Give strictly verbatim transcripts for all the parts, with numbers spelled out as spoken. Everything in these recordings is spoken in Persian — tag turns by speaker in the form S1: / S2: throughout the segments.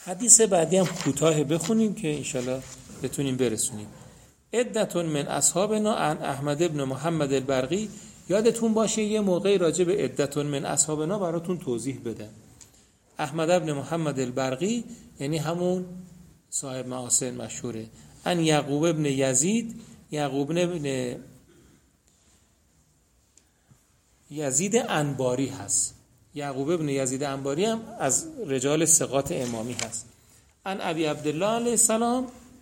S1: حدیث بعدی هم کوتاه بخونیم که انشالله بتونیم برسونیم. عدتون من اصحابنا عن احمد ابن محمد البرقی. یادتون باشه یه موقعی راجع به عدتون من اصحابنا براتون توضیح بدم. احمد ابن محمد البرقی یعنی همون صاحب محاسن مشهوره. ان یعقوب ابن یزید، یعقوب ابن یزید انباری هست. یعقوب ابن یزید انباری هم از رجال ثقات امامی هست. ان ابی عبدالله علیه السلام،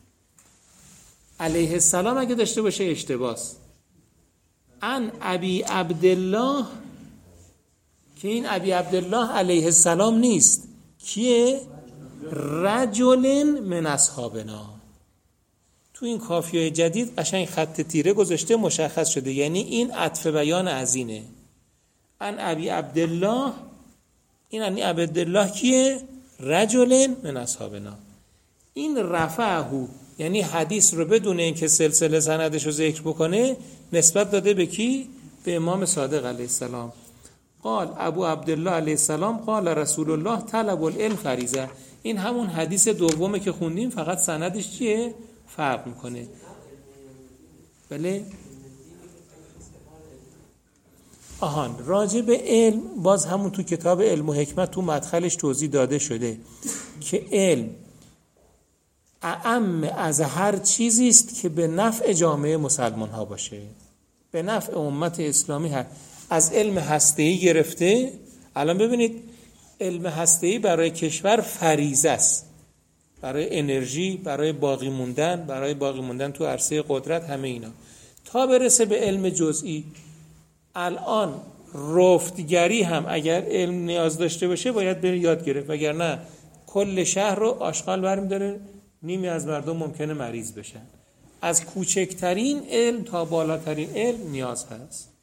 S1: علیه السلام اگه داشته باشه اشتباس. ان ابی عبدالله که این ابی عبدالله علیه السلام نیست. کیه؟ رجل من اصحابنا. تو این کافیه جدید قشنگ خط تیره گذاشته، مشخص شده، یعنی این عطف بیان از اینه. ان ابی عبدالله، این ابی عبدالله کیه؟ رجل من اصحابنا. این رفعه، یعنی حدیث رو بدون اینکه سلسله سندش رو ذکر بکنه نسبت داده به کی؟ به امام صادق علیه السلام. قال ابو عبدالله علیه السلام قال رسول الله طلب العلم فریضه. این همون حدیث دومه که خوندیم، فقط سندش چیه؟ فرق میکنه. بله؟ آهان، راجع به علم باز همون تو کتاب علم و حکمت تو مدخلش توضیح داده شده که علم اعم از هر چیزی است که به نفع جامعه مسلمان ها باشه، به نفع امت اسلامی هست. از علم هسته‌ای گرفته، الان ببینید علم هسته‌ای برای کشور فریضه است، برای انرژی، برای باقی موندن، برای باقی موندن تو عرصه قدرت، همه اینا، تا برسه به علم جزئی. الان رفتگری هم اگر علم نیاز داشته باشه باید بره یاد گرفت، وگرنه کل شهر رو آشغال برمی داره، نیمی از مردم ممکنه مریض بشن. از کوچکترین علم تا بالاترین علم نیاز هست.